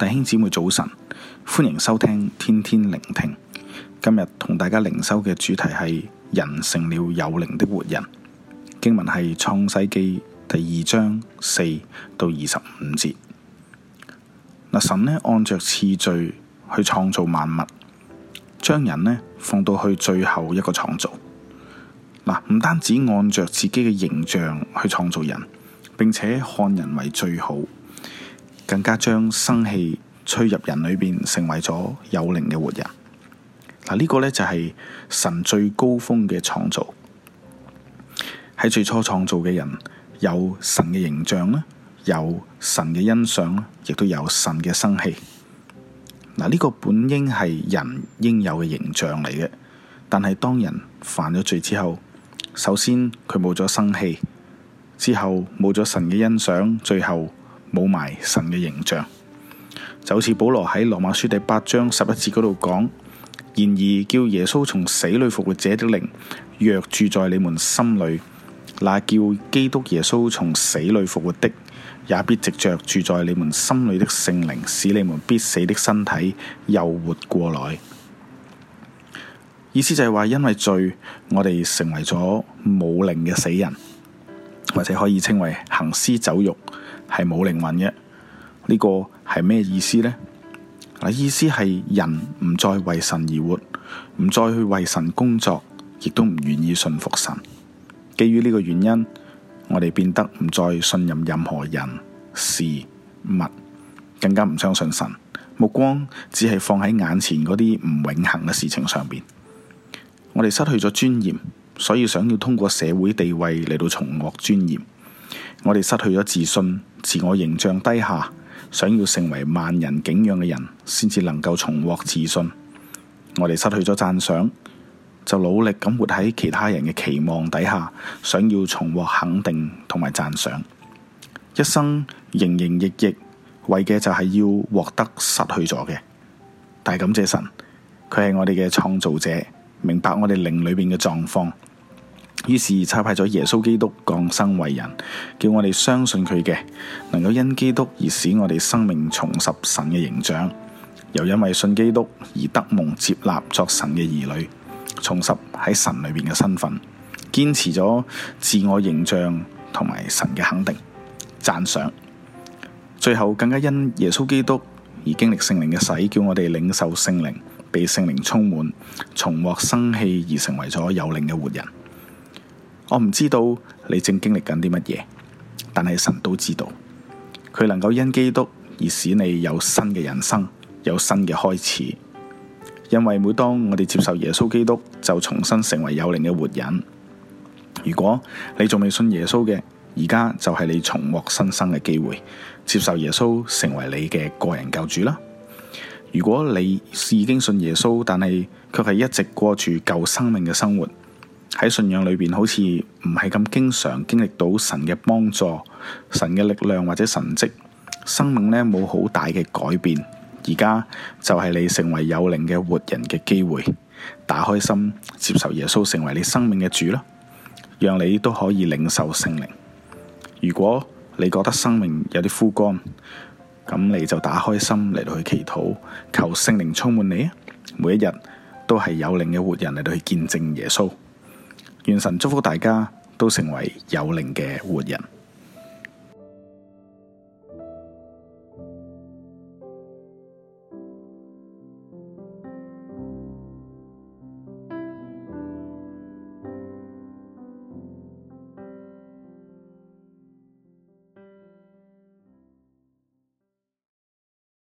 弟兄姊妹早晨，歡迎收聽天天靈聽。今日同大家靈修嘅主題係人成了有靈的活人。經文係創世記第2章4到25節。神呢按着次序去創造萬物，將人呢放到去最後一個創造。唔單止按着自己嘅形象去創造人，並且看人為最好，更加將生氣吹入人裏邊，成為咗有靈嘅活人。呢個呢就係神最高峰嘅創造。喺最初創造嘅人有神嘅形象啦，有神嘅欣賞啦，亦都有神嘅生氣。呢個本應係人應有嘅形象嚟嘅，但係當人犯咗罪之後，首先佢冇咗生氣，之後冇咗神嘅欣賞，最後冇埋神嘅形象。就好似保羅喺羅馬書第8章11節嗰度講：然而叫耶穌從死裏復活者的靈若住在你們心裏，那叫基督耶穌從死裏復活的，也必藉着住在你們心裏的聖靈，使你們必死的身體又活過來。意思就係話，因為罪，我哋成為咗冇靈嘅死人，或者可以稱為行屍走肉，係冇靈魂嘅。呢個係咩意思呢？意思係人唔再為神而活，唔再去為神工作，亦都唔願意信服神。基於呢個原因，我哋變得唔再信任任何人、事、物，更加唔相信神。目光只係放喺眼前嗰啲唔永恆嘅事情上邊。我哋失去咗尊嚴，所以想要通過社會地位嚟到重獲尊嚴。我哋失去咗自信，自我形象低下，想要成為萬人景仰嘅人，先至能夠重獲自信。我哋失去咗讚賞，就努力咁活喺其他人嘅期望底下，想要重獲肯定同埋讚賞。一生營營役役，為嘅就係要獲得失去咗嘅。但係感謝神，佢係我哋嘅創造者，明白我哋靈裏邊嘅狀況，於是差派咗耶穌基督降生為人，叫我哋相信佢嘅，能夠因基督而使我哋生命重拾神嘅形象，又因為信基督而得蒙接納作神嘅兒女，重拾喺神裏邊嘅身份，堅持咗自我形象同埋神嘅肯定讚賞，最後更加因耶穌基督而經歷聖靈嘅洗，叫我哋領受聖靈，被聖靈充滿，重獲生氣而成為咗有靈嘅活人。我唔知道你正經歷緊啲乜嘢，但係神都知道，佢能夠因基督而使你有新嘅人生，有新嘅開始。因為每當我哋接受耶穌基督，就重新成為有靈嘅活人。如果你仲未信耶穌嘅，而家就係你重獲新生嘅機會，接受耶穌成為你嘅個人救主啦。如果你已經信耶穌，但係卻係一直過住舊生命嘅生活，喺信仰裏邊好似唔係咁經常經歷到神嘅幫助、神嘅力量或者神蹟，生命呢冇好大嘅改變，而家就係你成為有靈嘅活人嘅機會。打開心，接受耶穌成為你生命嘅主啦，讓你都可以領受聖靈。如果你覺得生命有啲枯乾，咁你就打開心嚟到去祈禱，求聖靈充滿你啊！每一日都係有靈嘅活人嚟到去見證耶穌。願神祝福大家都成為有靈嘅活人。